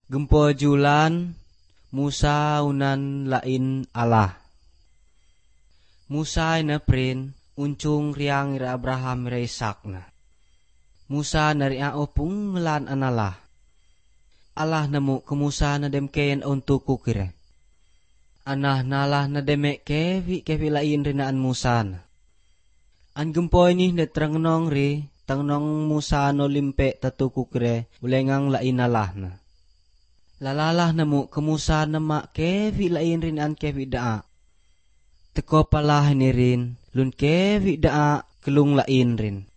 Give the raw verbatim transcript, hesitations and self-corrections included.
Gempo julan Musa unan lain Allah. Musa na prin uncung riang ira Abraham ira Ishak na. Musa nari aopung ngelan analah. Allah namu ke Musa na demkeyan untuk kukire. Anah nalah na demek kevi kevi lain rinaan Musa na. An gempo ini na trangnong ri tangnong Musa no limpe tatu kukire ulengang lain Allah na. Lalalah namu ke Musa na mak kevi lain rinaan kevi daa. Teko palah ni rin lun kevi daa kelung lain rin.